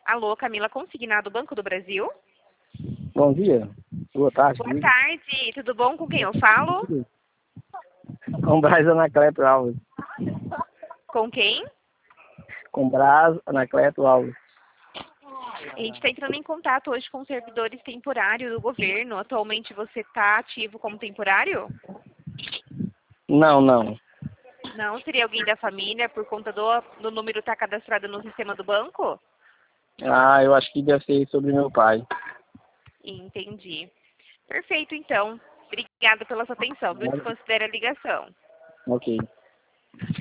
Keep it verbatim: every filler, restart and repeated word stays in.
Alô, Camila Consignado, Banco do Brasil? Bom dia. Boa tarde. Boa tarde, tudo bom? Com quem eu falo? Com Braz Anacleto Alves. Com quem? Com Braz Anacleto Alves. A gente está entrando em contato hoje com servidores temporários do governo. Atualmente você está ativo como temporário? Não, não. Não? Seria alguém da família por conta do, do número estar cadastrado no sistema do banco? Ah, eu acho que deve ser sobre meu pai. Entendi. Perfeito, então. Obrigada pela sua atenção. Viu? Desconsidera a ligação. Ok.